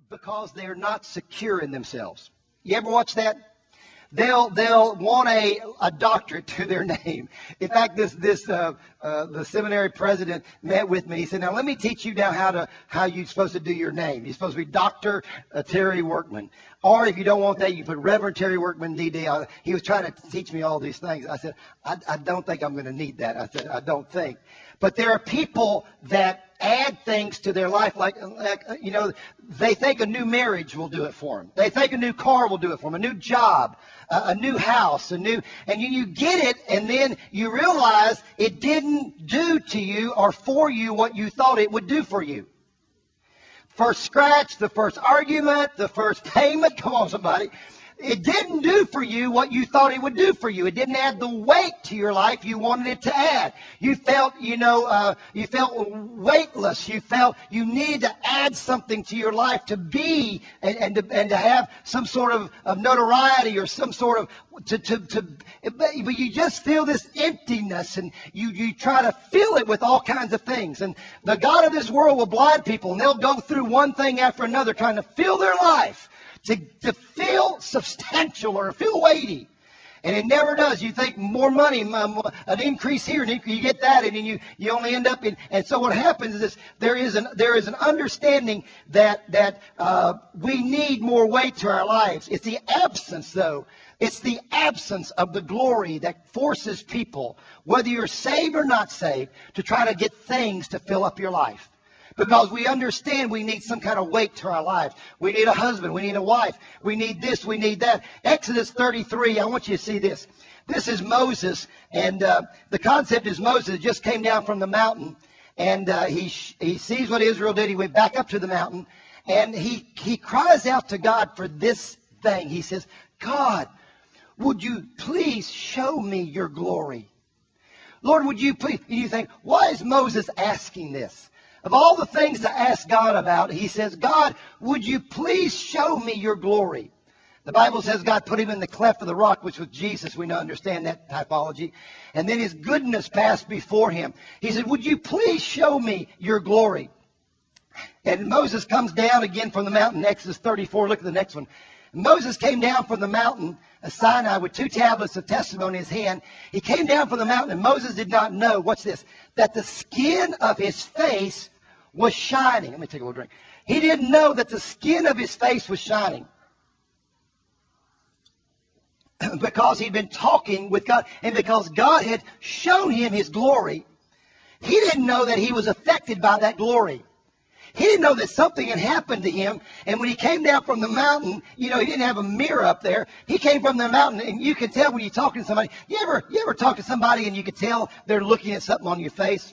because they're not secure in themselves. You ever watch that? They'll want a doctorate to their name. In fact, the seminary president met with me. He said, "Now let me teach you now how you're supposed to do your name. You're supposed to be Dr. Terry Workman, or if you don't want that, you put Reverend Terry Workman, D.D." He was trying to teach me all these things. I said, "I don't think I'm going to need that." I said, "I don't think." But there are people that add things to their life, like they think a new marriage will do it for them. They think a new car will do it for them, a new job, a new house, and you get it, and then you realize it didn't do to you or for you what you thought it would do for you. First scratch, the first argument, the first payment, come on somebody. It didn't do for you what you thought it would do for you. It didn't add the weight to your life you wanted it to add. You felt, you felt weightless. You felt you needed to add something to your life to be and to have some sort of notoriety or some sort of but you just feel this emptiness, and you try to fill it with all kinds of things. And the God of this world will blind people, and they'll go through one thing after another trying to fill their life to feel substantial or feel weighty. And it never does. You think more money, an increase here, and you get that, and then you only end up in. And so what happens is there is an understanding that we need more weight to our lives. It's the absence, though. It's the absence of the glory that forces people, whether you're saved or not saved, to try to get things to fill up your life. Because we understand we need some kind of weight to our lives. We need a husband. We need a wife. We need this. We need that. Exodus 33, I want you to see this. This is Moses. And the concept is Moses just came down from the mountain. And he sees what Israel did. He went back up to the mountain. And he cries out to God for this thing. He says, "God, would you please show me your glory? Lord, would you please?" And you think, why is Moses asking this? Of all the things to ask God about, he says, "God, would you please show me your glory?" The Bible says God put him in the cleft of the rock, which was Jesus. We now understand that typology. And then his goodness passed before him. He said, "Would you please show me your glory?" And Moses comes down again from the mountain. Exodus 34, look at the next one. Moses came down from the mountain of Sinai with 2 tablets of testimony in his hand. He came down from the mountain, and Moses did not know, watch this, that the skin of his face was shining. Let me take a little drink. He didn't know that the skin of his face was shining. Because he'd been talking with God, and because God had shown him his glory, he didn't know that he was affected by that glory. He didn't know that something had happened to him. And when he came down from the mountain, he didn't have a mirror up there. He came from the mountain, and you can tell when you're talking to somebody. You ever talk to somebody and you can tell they're looking at something on your face?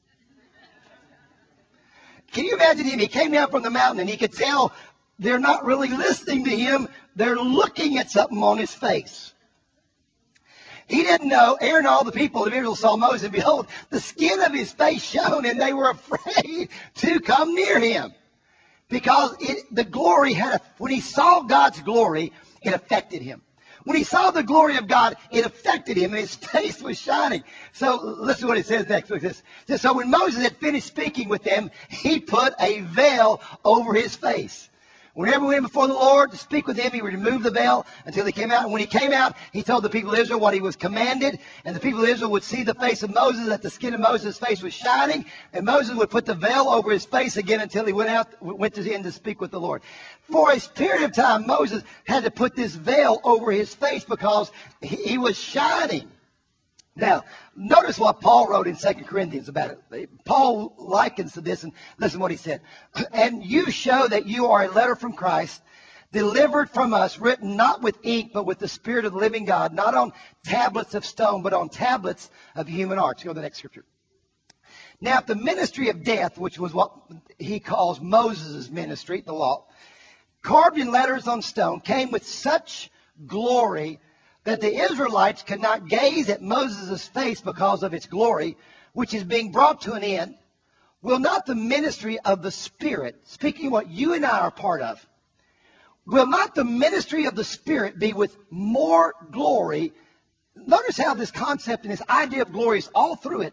Can you imagine him? He came down from the mountain, and he could tell they're not really listening to him. They're looking at something on his face. He didn't know. Aaron and all the people of Israel saw Moses, and behold, the skin of his face shone, and they were afraid to come near him. Because the glory when he saw God's glory, it affected him. When he saw the glory of God, it affected him, and his face was shining. So listen to what it says next. Look at this. It says, "So when Moses had finished speaking with them, he put a veil over his face." Whenever we went before the Lord to speak with him, he would remove the veil until he came out. And when he came out, he told the people of Israel what he was commanded. And the people of Israel would see the face of Moses, that the skin of Moses' face was shining. And Moses would put the veil over his face again until he went to the end to speak with the Lord. For a period of time, Moses had to put this veil over his face because he was shining. Now, notice what Paul wrote in 2 Corinthians about it. Paul likens to this, and listen to what he said. "And you show that you are a letter from Christ, delivered from us, written not with ink, but with the Spirit of the living God, not on tablets of stone, but on tablets of human hearts." Go to the next scripture. "Now, if the ministry of death," which was what he calls Moses' ministry, the law, "carved in letters on stone, came with such glory that the Israelites could not gaze at Moses' face because of its glory, which is being brought to an end, will not the ministry of the Spirit," speaking what you and I are part of, "will not the ministry of the Spirit be with more glory?" Notice how this concept and this idea of glory is all through it.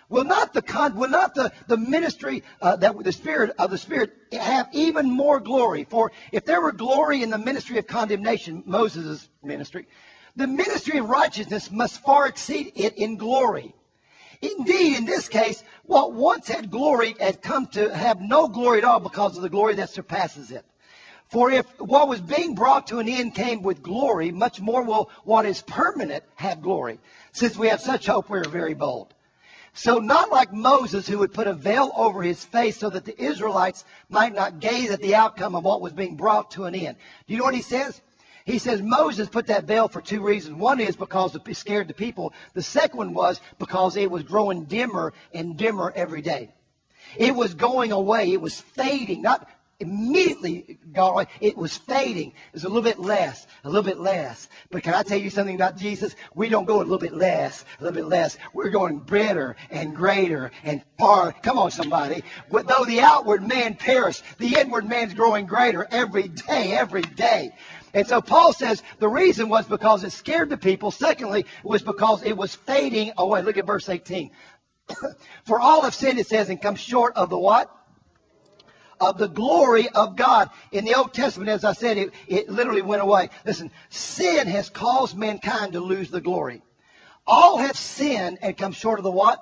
the ministry that the Spirit have even more glory? For if there were glory in the ministry of condemnation, Moses' ministry, the ministry of righteousness must far exceed it in glory. Indeed, in this case, what once had glory had come to have no glory at all because of the glory that surpasses it. For if what was being brought to an end came with glory, much more will what is permanent have glory. Since we have such hope, we are very bold. So not like Moses, who would put a veil over his face so that the Israelites might not gaze at the outcome of what was being brought to an end. Do you know what he says? He says Moses put that veil for two reasons. One is because it scared the people. The second one was because it was growing dimmer and dimmer every day. It was going away. It was fading. Not immediately gone away. It was fading. It was a little bit less, a little bit less. But can I tell you something about Jesus? We don't go a little bit less, a little bit less. We're going better and greater and far. Come on, somebody. Though the outward man perish, the inward man's growing greater every day, every day. And so Paul says the reason was because it scared the people. Secondly, it was because it was fading away. Look at verse 18. For all have sinned, it says, and come short of the what? Of the glory of God. In the Old Testament, as I said, it literally went away. Listen, sin has caused mankind to lose the glory. All have sinned and come short of the what?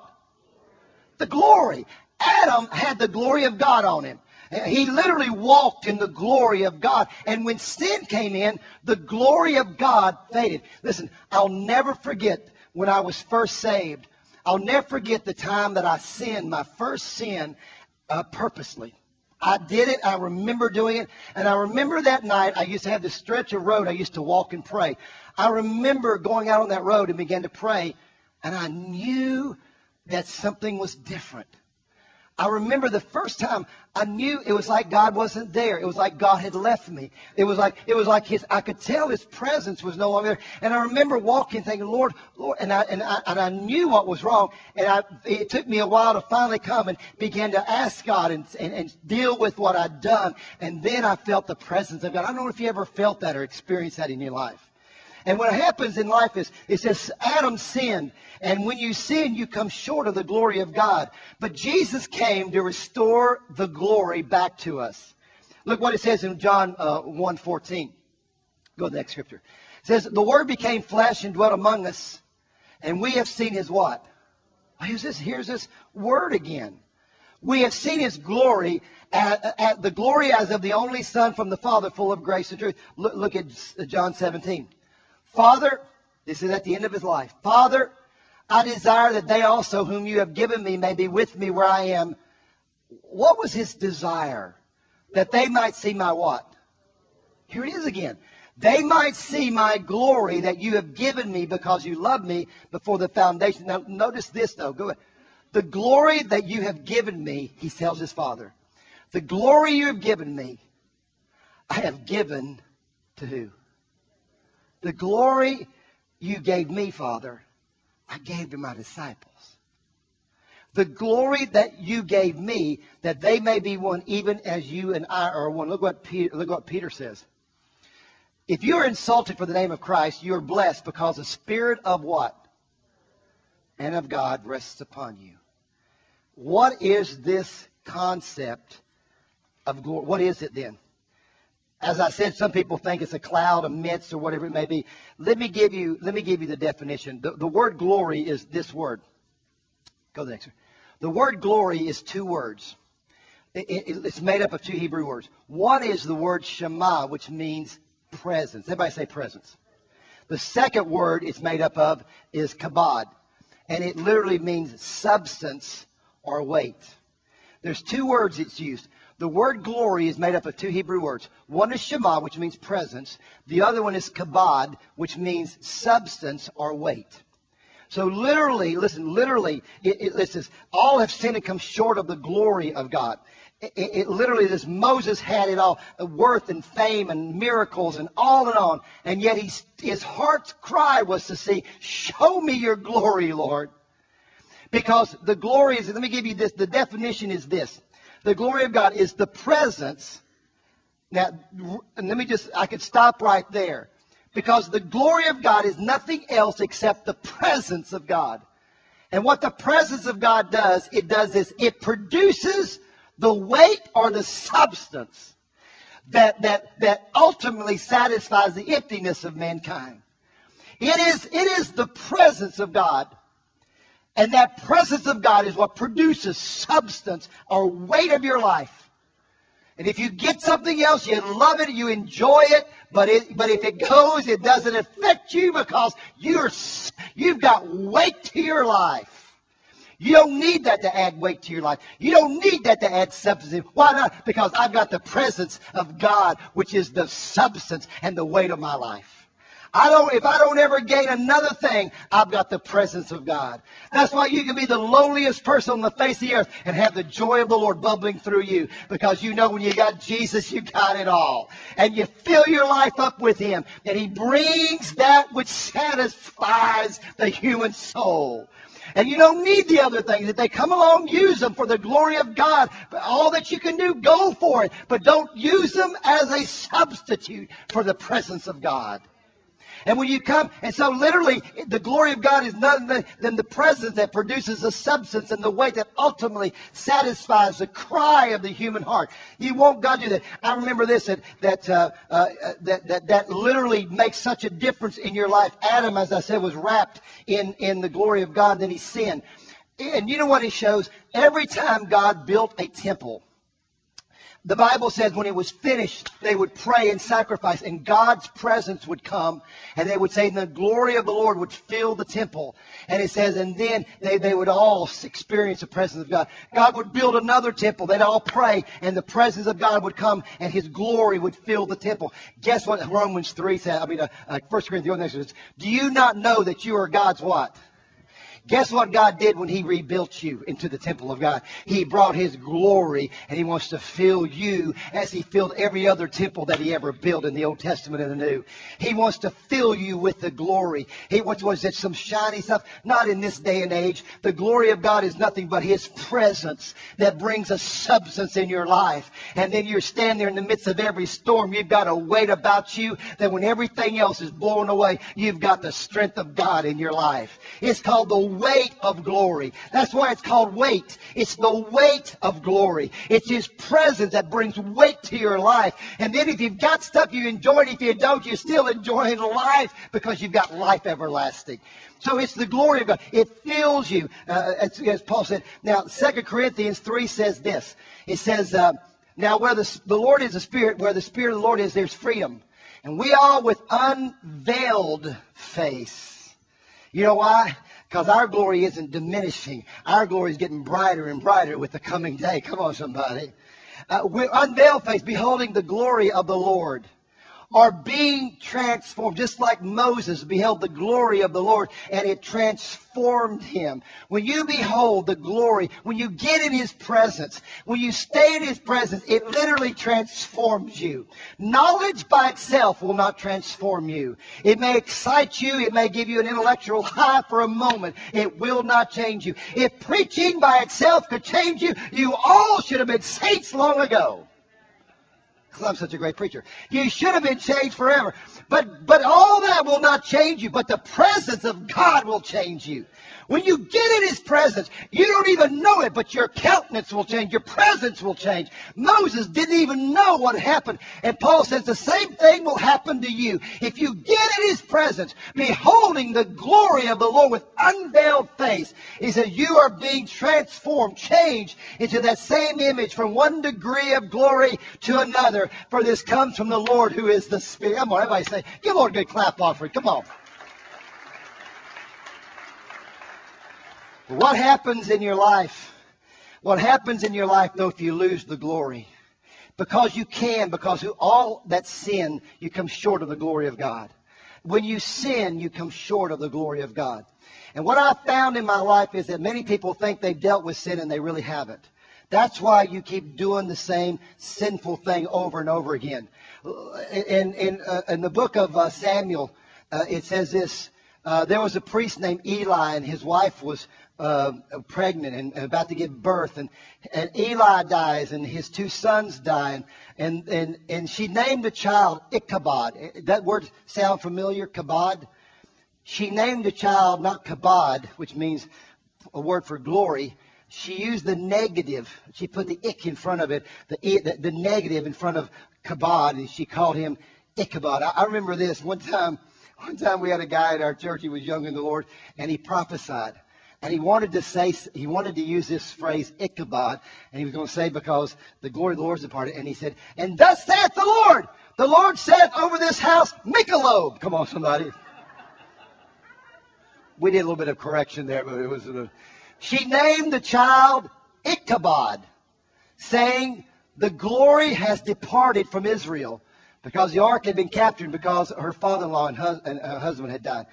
The glory. Adam had the glory of God on him. He literally walked in the glory of God. And when sin came in, the glory of God faded. Listen, I'll never forget when I was first saved. I'll never forget the time that I sinned, my first sin, purposely. I did it. I remember doing it. And I remember that night, I used to have this stretch of road I used to walk and pray. I remember going out on that road and began to pray. And I knew that something was different. I remember the first time I knew it was like God wasn't there. It was like God had left me. It was like I could tell His presence was no longer there. And I remember walking thinking, Lord, and I knew what was wrong. And it took me a while to finally come and begin to ask God and deal with what I'd done. And then I felt the presence of God. I don't know if you ever felt that or experienced that in your life. And what happens in life is, it says Adam sinned. And when you sin, you come short of the glory of God. But Jesus came to restore the glory back to us. Look what it says in John 1:14. Go to the next scripture. It says, the Word became flesh and dwelt among us. And we have seen His what? Here's this word again. We have seen His glory, at the glory as of the only Son from the Father, full of grace and truth. Look at John 17. Father, this is at the end of His life. Father, I desire that they also whom you have given me may be with me where I am. What was His desire? That they might see my what? Here it is again. They might see my glory that you have given me because you loved me before the foundation. Now notice this though. Go ahead. The glory that you have given me, He tells His Father. The glory you have given me, I have given to who? The glory you gave me, Father, I gave to my disciples. The glory that you gave me, that they may be one even as you and I are one. Look what Peter says. If you are insulted for the name of Christ, you are blessed because the Spirit of what? And of God rests upon you. What is this concept of glory? What is it then? As I said, some people think it's a cloud, a mist, or whatever it may be. Let me give you the definition. The word glory is this word. Go to the next one. The word glory is two words. It's made up of two Hebrew words. One is the word Shema, which means presence. Everybody say presence. The second word it's made up of is kabod. And it literally means substance or weight. There's two words it's used. The word glory is made up of two Hebrew words. One is Shema, which means presence. The other one is kabod, which means substance or weight. So literally, it says, all have sinned and come short of the glory of God. It literally says Moses had it all, worth and fame and miracles and on. And yet his heart's cry was to see, show me your glory, Lord. Because the glory is, let me give you this, the definition is this. The glory of God is the presence. Now, I could stop right there. Because the glory of God is nothing else except the presence of God. And what the presence of God does, it does this. It produces the weight or the substance that ultimately satisfies the emptiness of mankind. It is the presence of God. And that presence of God is what produces substance or weight of your life. And if you get something else, you love it, you enjoy it, but if it goes, it doesn't affect you because you've got weight to your life. You don't need that to add weight to your life. You don't need that to add substance. Why not? Because I've got the presence of God, which is the substance and the weight of my life. If I don't ever gain another thing, I've got the presence of God. That's why you can be the lowliest person on the face of the earth and have the joy of the Lord bubbling through you. Because you know when you got Jesus, you got it all. And you fill your life up with Him. And He brings that which satisfies the human soul. And you don't need the other things. If they come along, use them for the glory of God. But all that you can do, go for it. But don't use them as a substitute for the presence of God. And when you come, and so literally, the glory of God is nothing than the presence that produces the substance and the weight that ultimately satisfies the cry of the human heart. You want God to do that. I remember this, that literally makes such a difference in your life. Adam, as I said, was wrapped in the glory of God, then he sinned. And you know what it shows? Every time God built a temple, the Bible says when it was finished, they would pray and sacrifice, and God's presence would come, and they would say, and the glory of the Lord would fill the temple. And it says, and then they would all experience the presence of God. God would build another temple. They'd all pray, and the presence of God would come, and His glory would fill the temple. Guess what Romans 3 says? 1 Corinthians says, do you not know that you are God's what? Guess what God did when He rebuilt you into the temple of God? He brought His glory, and He wants to fill you as He filled every other temple that He ever built in the Old Testament and the New. He wants to fill you with the glory. He wants it some shiny stuff. Not in this day and age. The glory of God is nothing but His presence that brings a substance in your life. And then you're standing there in the midst of every storm. You've got a weight about you that when everything else is blown away, you've got the strength of God in your life. It's called the weight of glory. That's why it's called weight. It's the weight of glory. It's His presence that brings weight to your life. And then if you've got stuff, you enjoy it. If you don't, you're still enjoying life because you've got life everlasting. So it's the glory of God. It fills you. As Paul said. Now, 2 Corinthians 3 says this. It says, now where the Lord is the Spirit, where the Spirit of the Lord is, there's freedom. And we all with unveiled face. You know why? Because our glory isn't diminishing. Our glory is getting brighter and brighter with the coming day. Come on, somebody. We're unveiled face, beholding the glory of the Lord. Are being transformed, just like Moses beheld the glory of the Lord, and it transformed him. When you behold the glory, when you get in His presence, when you stay in His presence, it literally transforms you. Knowledge by itself will not transform you. It may excite you, it may give you an intellectual high for a moment. It will not change you. If preaching by itself could change you, you all should have been saints long ago. Because I'm such a great preacher. You should have been changed forever. But all that will not change you. But the presence of God will change you. When you get in His presence, you don't even know it, but your countenance will change. Your presence will change. Moses didn't even know what happened. And Paul says the same thing will happen to you. If you get in His presence, beholding the glory of the Lord with unveiled face, he says you are being transformed, changed into that same image from one degree of glory to another. For this comes from the Lord who is the Spirit. Come on, everybody say, give the Lord a good clap offering. Come on. What happens in your life? What happens in your life, though, if you lose the glory? Because all that sin, you come short of the glory of God. When you sin, you come short of the glory of God. And what I've found in my life is that many people think they've dealt with sin and they really haven't. That's why you keep doing the same sinful thing over and over again. In the book of Samuel, it says this. There was a priest named Eli, and his wife was pregnant and about to give birth, and Eli dies, and his two sons die, and she named the child Ichabod. That word sound familiar? Kabod. She named the child not Kabod, which means a word for glory, she used the negative. She put the ik in front of it, the negative in front of kabod, and she called him Ichabod. I remember this one time. One time we had a guy at our church. He was young in the Lord, and he prophesied. And he wanted to use this phrase Ichabod, and he was going to say because the glory of the Lord is departed. And he said, "And thus saith the Lord saith over this house, Michelob." Come on, somebody. We did a little bit of correction there, but it was. She named the child Ichabod, saying, "The glory has departed from Israel," because the ark had been captured because her father-in-law and husband had died.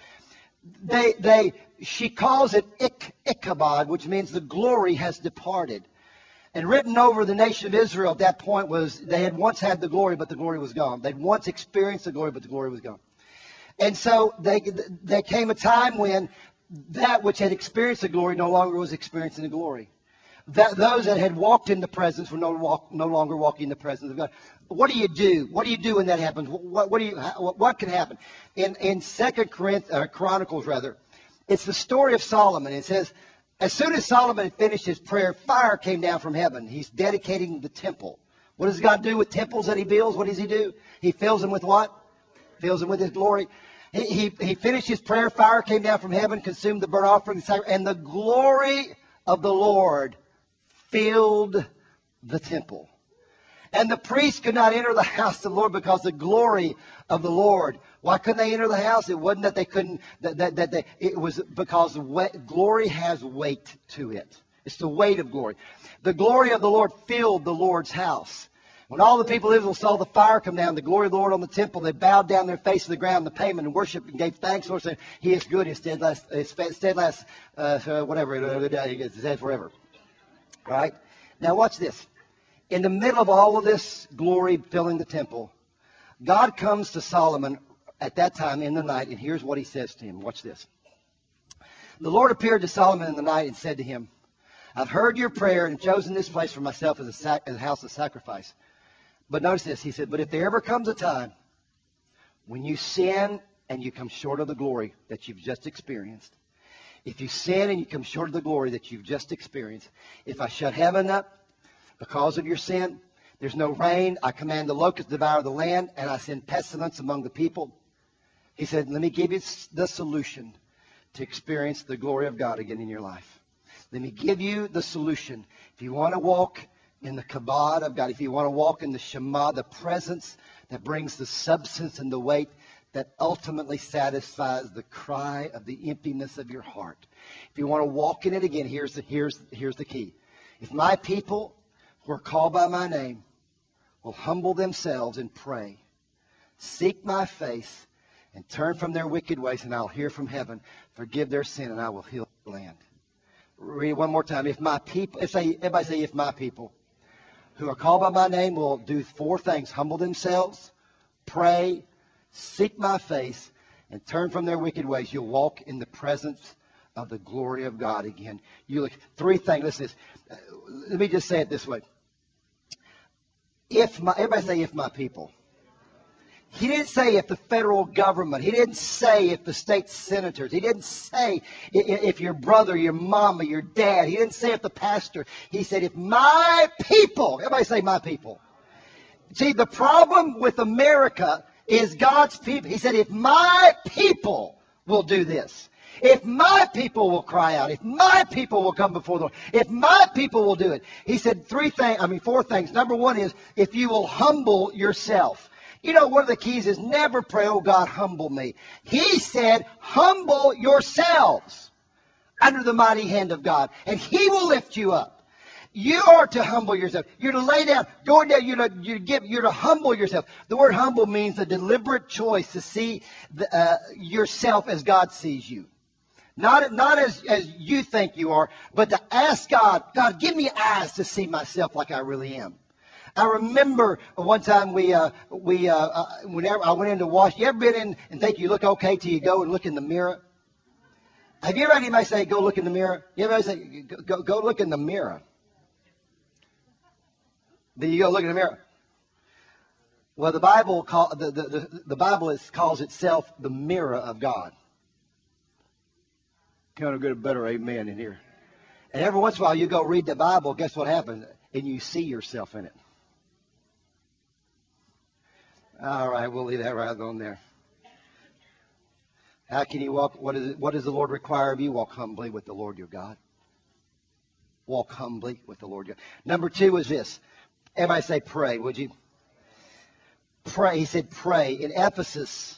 She calls it Ichabod, which means the glory has departed. And written over the nation of Israel at that point was they had once had the glory, but the glory was gone. They'd once experienced the glory, but the glory was gone. And so there came a time when that which had experienced the glory no longer was experiencing the glory. Those that had walked in the presence were no longer walking in the presence of God. What do you do? What do you do when that happens? What can happen? In 2 Chronicles, it's the story of Solomon. It says, as soon as Solomon had finished his prayer, fire came down from heaven. He's dedicating the temple. What does God do with temples that he builds? What does he do? He fills them with what? Fills them with his glory. He finished his prayer. Fire came down from heaven, consumed the burnt offering, and the glory of the Lord filled the temple. And the priests could not enter the house of the Lord because the glory of the Lord. Why couldn't they enter the house? It wasn't that they couldn't. It was because glory has weight to it. It's the weight of glory. The glory of the Lord filled the Lord's house. When all the people of Israel saw the fire come down, the glory of the Lord on the temple, they bowed down their face to the ground, the pavement, and worshipped and gave thanks. Lord, saying, "He is good. His steadfast, whatever it says forever." Right? Now watch this. In the middle of all of this glory filling the temple, God comes to Solomon at that time in the night, and here's what he says to him. Watch this. The Lord appeared to Solomon in the night and said to him, "I've heard your prayer and chosen this place for myself as a house of sacrifice." But notice this. He said, "But if there ever comes a time when you sin and you come short of the glory that you've just experienced, if you sin and you come short of the glory that you've just experienced, if I shut heaven up because of your sin, there's no rain, I command the locusts to devour the land, and I send pestilence among the people." He said, let me give you the solution to experience the glory of God again in your life. Let me give you the solution. If you want to walk in the kabod of God, if you want to walk in the Shema, the presence that brings the substance and the weight that ultimately satisfies the cry of the emptiness of your heart. If you want to walk in it again, here's the key. If my people who are called by my name will humble themselves and pray, seek my face, and turn from their wicked ways, and I'll hear from heaven, forgive their sin, and I will heal the land. Read it one more time. If my people, everybody say, if my people who are called by my name will do 4 things: humble themselves, pray, seek my face, and turn from their wicked ways, you'll walk in the presence of the glory of God again. You look 3 things. Listen to this. Let me just say it this way. Everybody say, if my people. He didn't say if the federal government. He didn't say if the state senators. He didn't say if your brother, your mama, your dad. He didn't say if the pastor. He said, if my people. Everybody say, my people. See, the problem with America is God's people. He said, if my people will do this, if my people will cry out, if my people will come before the Lord, if my people will do it. He said 4 things. Number 1 is if you will humble yourself. You know, one of the keys is never pray, "Oh God, humble me." He said, humble yourselves under the mighty hand of God, and He will lift you up. You are to humble yourself. You're to lay down, going down. You're to humble yourself. The word humble means a deliberate choice to see yourself as God sees you. Not as you think you are, but to ask God, "God, give me eyes to see myself like I really am." I remember one time whenever I went in to wash. You ever been in and think you look okay till you go and look in the mirror? Have you ever had anybody say, "Go look in the mirror"? You ever say, "Go look in the mirror"? Then you go look in the mirror. Well, the Bible calls itself the mirror of God. Kind of get a better amen in here. And every once in a while you go read the Bible, guess what happens? And you see yourself in it. All right, we'll leave that right on there. How can you walk? What does the Lord require of you? Walk humbly with the Lord your God. Walk humbly with the Lord your God. Number 2 is this. Everybody say pray, would you? Pray. He said pray. In Ephesus,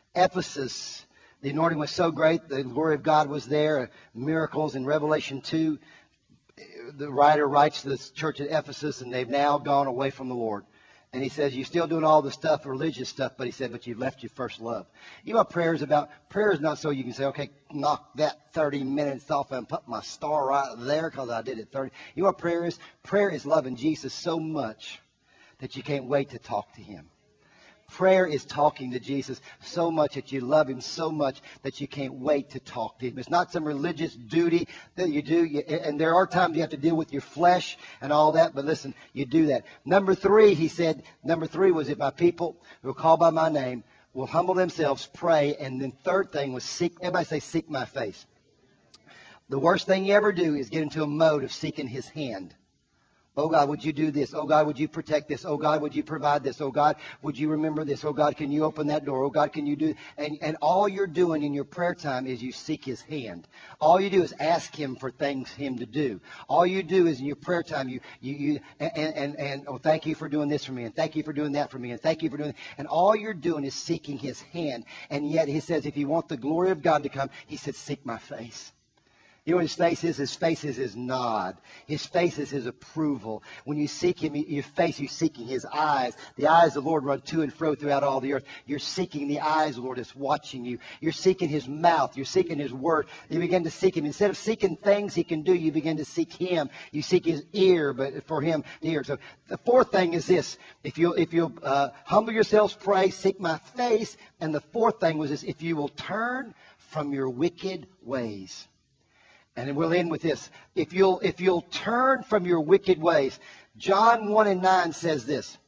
the anointing was so great, the glory of God was there. Miracles in Revelation 2. The writer writes to this church at Ephesus, and they've now gone away from the Lord. And he says, you're still doing all the stuff, religious stuff, but he said, but you've left your first love. You know what prayer is about? Prayer is not so you can say, okay, knock that 30 minutes off and put my star right there because I did it 30. You know what prayer is? Prayer is loving Jesus so much that you can't wait to talk to him. Prayer is talking to Jesus so much that you love him so much that you can't wait to talk to him. It's not some religious duty that you do. And there are times you have to deal with your flesh and all that. But listen, you do that. Number 3, he said, number 3 was if my people who are called by my name will humble themselves, pray. And then third thing was seek. Everybody say, seek my face. The worst thing you ever do is get into a mode of seeking his hand. Oh, God, would you do this? Oh, God, would you protect this? Oh, God, would you provide this? Oh, God, would you remember this? Oh, God, can you open that door? Oh, God, can you do... And all you're doing in your prayer time is you seek his hand. All you do is ask him for things him to do. All you do is in your prayer time, oh, thank you for doing this for me, and thank you for doing that for me, and thank you for doing... And all you're doing is seeking his hand. And yet he says, if you want the glory of God to come, he said, seek my face. You know what his face is? His face is his nod. His face is his approval. When you seek him, your face, you're seeking his eyes. The eyes of the Lord run to and fro throughout all the earth. You're seeking the eyes of the Lord that's watching you. You're seeking his mouth. You're seeking his word. You begin to seek him. Instead of seeking things he can do, you begin to seek him. You seek his ear, but for him, the ear. So the fourth thing is this. If you'll humble yourselves, pray, seek my face. And the fourth thing was this. If you will turn from your wicked ways. And we'll end with this. If you'll turn from your wicked ways. John 1:9 says this.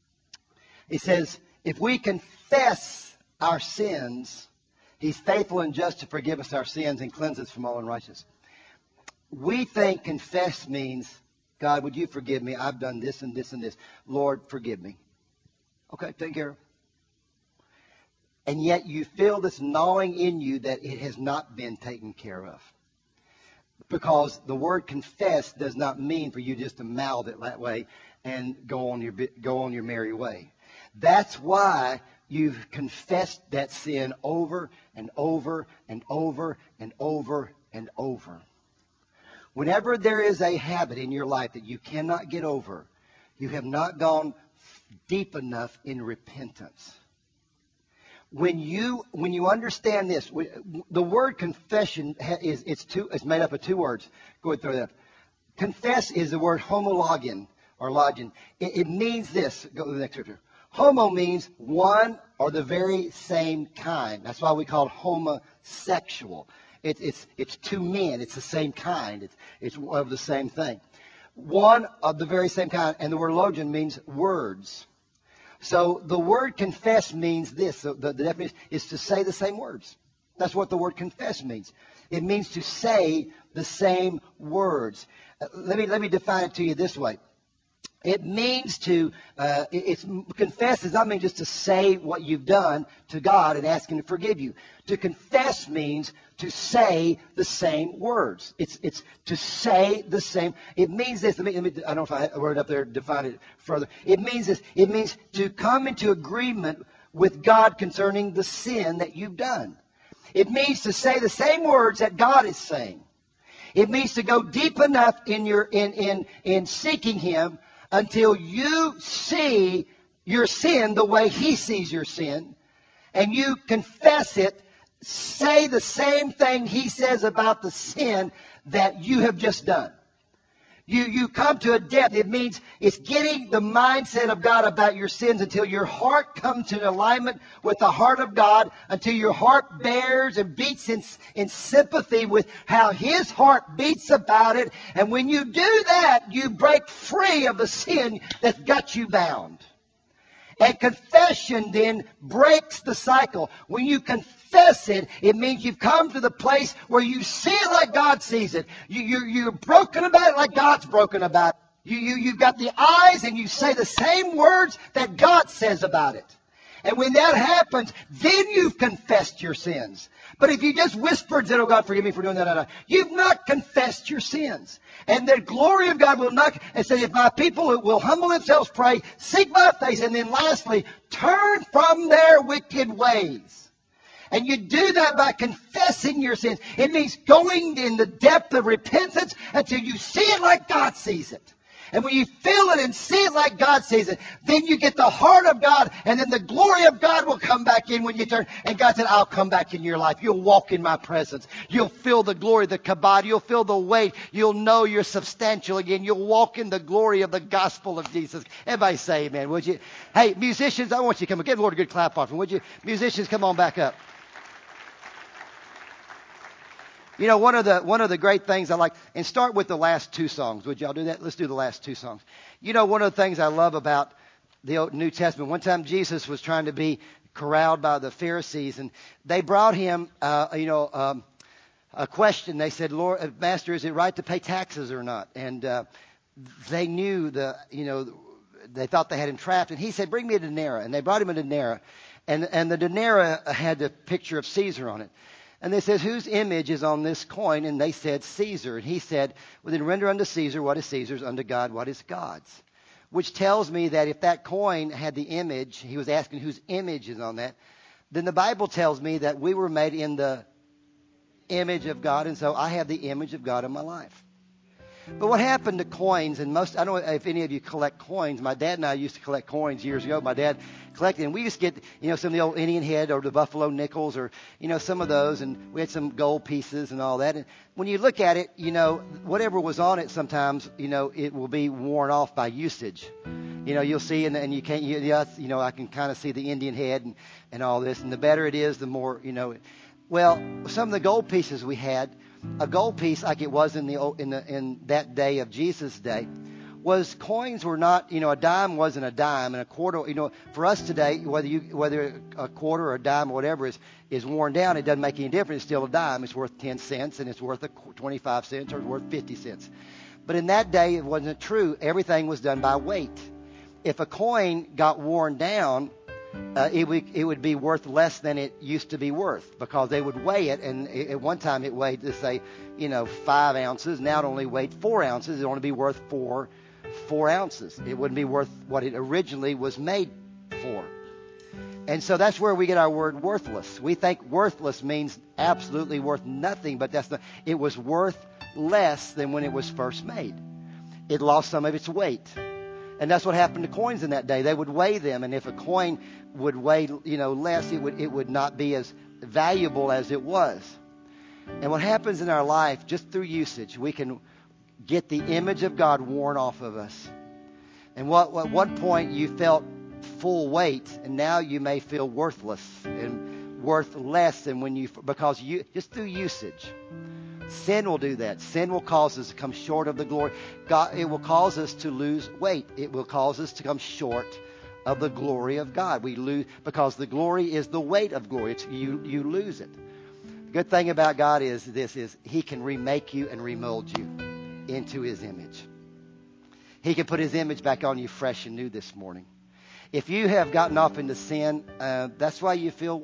It says, if we confess our sins, he's faithful and just to forgive us our sins and cleanse us from all unrighteousness. We think confess means, God, would you forgive me? I've done this and this and this. Lord, forgive me. Okay, take care. And yet you feel this gnawing in you that it has not been taken care of. Because the word confess does not mean for you just to mouth it that way and go on your merry way. That's why you've confessed that sin over and over and over and over and over. Whenever there is a habit in your life that you cannot get over, you have not gone deep enough in repentance. When you understand this, the word confession is made up of 2 words. Go ahead, throw that up. Confess is the word homologian or login. It means this. Go to the next scripture. Homo means one or the very same kind. That's why we call it homosexual. It's 2 men. It's the same kind. It's of the same thing. One of the very same kind. And the word logian means words. So the word confess means this. The definition is to say the same words. That's what the word confess means. It means to say the same words. Let me define it to you this way. It means confess does not mean just to say what you've done to God and ask him to forgive you. To confess means to say the same words. It's to say the same. It means this. I don't know if I had a word up there to define it further. It means this. It means to come into agreement with God concerning the sin that you've done. It means to say the same words that God is saying. It means to go deep enough in seeking him until you see your sin the way he sees your sin, and you confess it, say the same thing he says about the sin that you have just done. You come to a depth. It means it's getting the mindset of God about your sins until your heart comes in alignment with the heart of God, until your heart bears and beats in sympathy with how his heart beats about it. And when you do that, you break free of the sin that's got you bound. And confession then breaks the cycle. When you confess it, it means you've come to the place where you see it like God sees it. You're broken about it like God's broken about it. You've got the eyes and you say the same words that God says about it. And when that happens, then you've confessed your sins. But if you just whispered and said, oh God, forgive me for doing that, you've not confessed your sins. And the glory of God will not, and say, if my people will humble themselves, pray, seek my face, and then lastly, turn from their wicked ways. And you do that by confessing your sins. It means going in the depth of repentance until you see it like God sees it. And when you feel it and see it like God sees it, then you get the heart of God, and then the glory of God will come back in when you turn. And God said, I'll come back in your life. You'll walk in my presence. You'll feel the glory, the kabod. You'll feel the weight. You'll know you're substantial again. You'll walk in the glory of the gospel of Jesus. Everybody say amen, would you? Hey, musicians, I want you to come. Give the Lord a good clap offering, would you? Musicians, come on back up. You know, one of the great things I like, and start with the last two songs. Would y'all do that? Let's do the last two songs. You know, one of the things I love about the Old New Testament, one time Jesus was trying to be corralled by the Pharisees, and they brought him, a question. They said, Lord, Master, is it right to pay taxes or not? And they knew they thought they had him trapped. And he said, bring me a denarius. And they brought him a denarius. And the denarius had the picture of Caesar on it. And they said, whose image is on this coin? And they said, Caesar. And he said, well, then render unto Caesar what is Caesar's, unto God what is God's. Which tells me that if that coin had the image, he was asking whose image is on that, then the Bible tells me that we were made in the image of God. And so I have the image of God in my life. But what happened to coins, and I don't know if any of you collect coins. My dad and I used to collect coins years ago. My dad collected, and we used to get, some of the old Indian head or the buffalo nickels or, some of those, and we had some gold pieces and all that. And when you look at it, whatever was on it sometimes, it will be worn off by usage. You'll see, and you can't, I can kind of see the Indian head and all this, and the better it is, the more, Well, some of the gold pieces we had, a gold piece like it was in that day of Jesus' day, was coins were not, a dime wasn't a dime, and a quarter, for us today, whether a quarter or a dime or whatever is worn down, it doesn't make any difference. It's still a dime. It's worth 10 cents, and it's worth 25 cents, or it's worth 50 cents. But in that day, it wasn't true. Everything was done by weight. If a coin got worn down, it would be worth less than it used to be worth, because they would weigh it, and at one time it weighed, let's say, 5 ounces. Now it only weighed 4 ounces. It would only be worth 4 ounces. It wouldn't be worth what it originally was made for. And so that's where we get our word worthless. We think worthless means absolutely worth nothing, but it was worth less than when it was first made. It lost some of its weight. And that's what happened to coins in that day. They would weigh them, and if a coin would weigh, less, it would not be as valuable as it was. And what happens in our life, just through usage, we can get the image of God worn off of us. And at one point you felt full weight, and now you may feel worthless and worth less than because just through usage. Sin will do that. Sin will cause us to come short of the glory. It will cause us to lose weight. It will cause us to come short of the glory of God. We lose because the glory is the weight of glory. You lose it. The good thing about God is He can remake you and remold you into His image. He can put His image back on you fresh and new this morning. If you have gotten off into sin, that's why you feel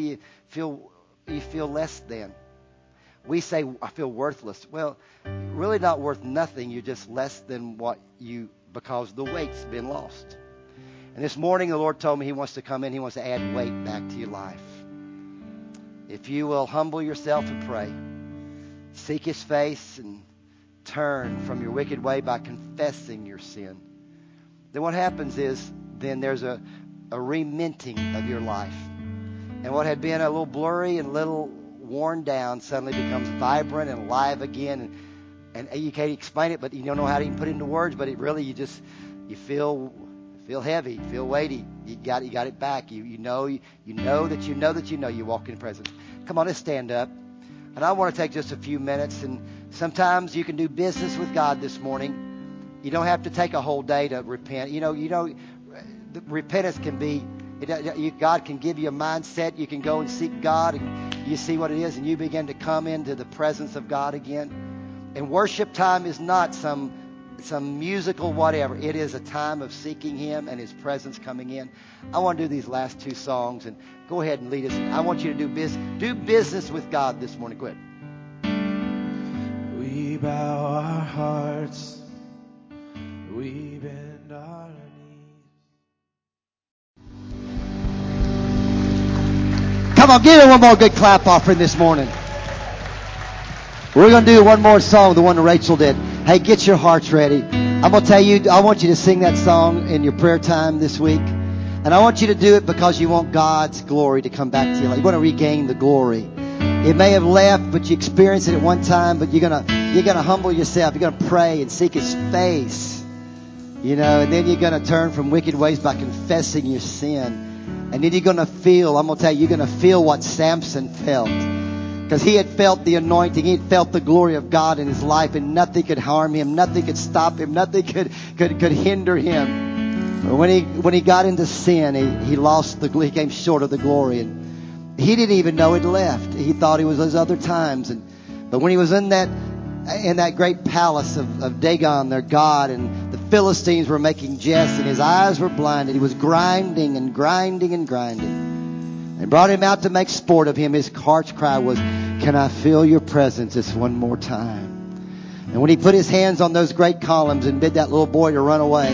less than. We say, I feel worthless. Well, really not worth nothing. You're just less than because the weight's been lost. And this morning, the Lord told me He wants to come in. He wants to add weight back to your life. If you will humble yourself and pray, seek His face and turn from your wicked way by confessing your sin, then what happens is, then there's a reminting of your life. And what had been a little blurry and little worn down suddenly becomes vibrant and alive again, and you can't explain it, but you don't know how to even put it into words, but it really, you feel heavy, you feel weighty. You got it back. You know you walk in presence. Come on, let's stand up. And I want to take just a few minutes, and sometimes you can do business with God this morning. You don't have to take a whole day to repent. The repentance can be, God can give you a mindset. You can go and seek God, and you see what it is, and you begin to come into the presence of God again. And worship time is not some musical whatever. It is a time of seeking Him and His presence coming in. I want to do these last two songs, and go ahead and lead us. I want you to do business with God this morning. Go ahead. We bow our hearts, we bend our knees. Come on, give it one more good clap offering this morning. We're going to do one more song, the one that Rachel did. Hey, get your hearts ready. I'm going to tell you, I want you to sing that song in your prayer time this week. And I want you to do it because you want God's glory to come back to you. You want to regain the glory. It may have left, but you experienced it at one time, but you're gonna humble yourself. You're going to pray and seek His face. And then you're going to turn from wicked ways by confessing your sin. And then you're going to feel, I'm going to tell you, you're going to feel what Samson felt. Because he had felt the anointing. He had felt the glory of God in his life, and nothing could harm him. Nothing could stop him. Nothing could hinder him. But when he got into sin, he came short of the glory. And he didn't even know it left. He thought it was those other times. But when he was in that great palace of Dagon, their god, and the Philistines were making jest, and his eyes were blinded. He was grinding and grinding and grinding. And brought him out to make sport of him. His heart's cry was, can I feel your presence just one more time? And when he put his hands on those great columns and bid that little boy to run away,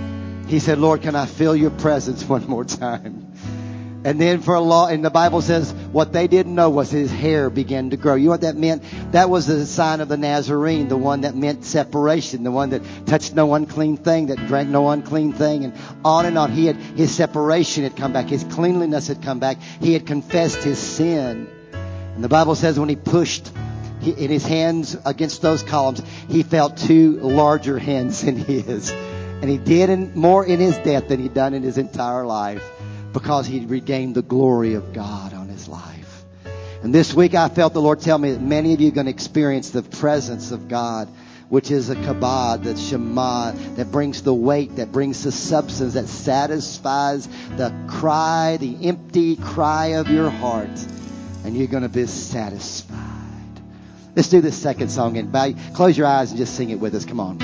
he said, Lord, can I feel your presence one more time? And then and the Bible says what they didn't know was his hair began to grow. You know what that meant? That was the sign of the Nazarene, the one that meant separation, the one that touched no unclean thing, that drank no unclean thing, and on and on. His separation had come back. His cleanliness had come back. He had confessed his sin. And the Bible says when he pushed in his hands against those columns, he felt two larger hands than his. And he did more in his death than he'd done in his entire life, because he'd regained the glory of God on his life. And this week I felt the Lord tell me that many of you are going to experience the presence of God, which is a kabod, that shema, that brings the weight, that brings the substance, that satisfies the cry, the empty cry of your heart. And you're going to be satisfied. Let's do this second song and close your eyes and just sing it with us. Come on.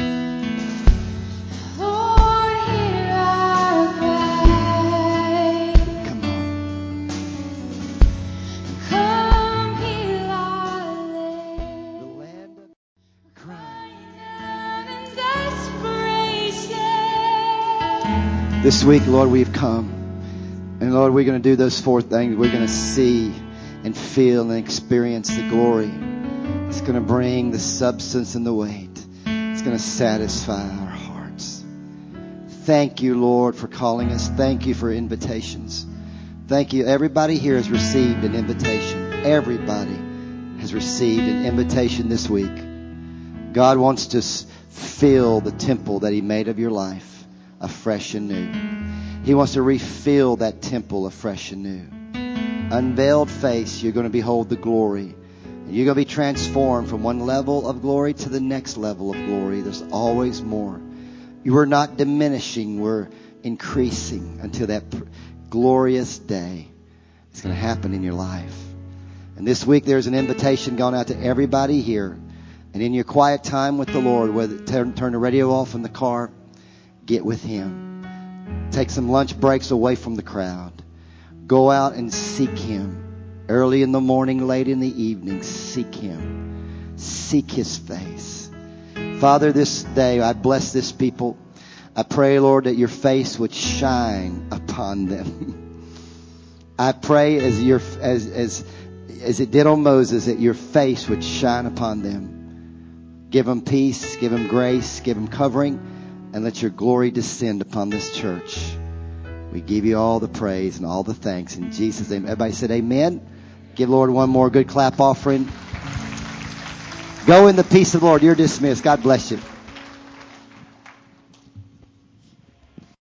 This week, Lord, we've come. And Lord, we're going to do those four things. We're going to see and feel and experience the glory. It's going to bring the substance and the weight. It's going to satisfy our hearts. Thank you, Lord, for calling us. Thank you for invitations. Thank you. Everybody here has received an invitation. Everybody has received an invitation this week. God wants to fill the temple that He made of your life afresh and new. He wants to refill that temple afresh and new. Unveiled face, you're going to behold the glory. You're going to be transformed from one level of glory to the next level of glory. There's always more. You are not diminishing. We're increasing until that glorious day. It's going to happen in your life. And this week there's an invitation gone out to everybody here. And in your quiet time with the Lord, whether turn the radio off in the car, get with Him. Take some lunch breaks away from the crowd. Go out and seek Him. Early in the morning, late in the evening, seek Him. Seek His face. Father, this day I bless this people. I pray, Lord, that your face would shine upon them. I pray as it did on Moses, that your face would shine upon them. Give them peace, give them grace, give them covering, and let your glory descend upon this church. We give you all the praise and all the thanks in Jesus' name. Everybody said amen. Give the Lord one more good clap offering. Go in the peace of the Lord. You're dismissed. God bless you.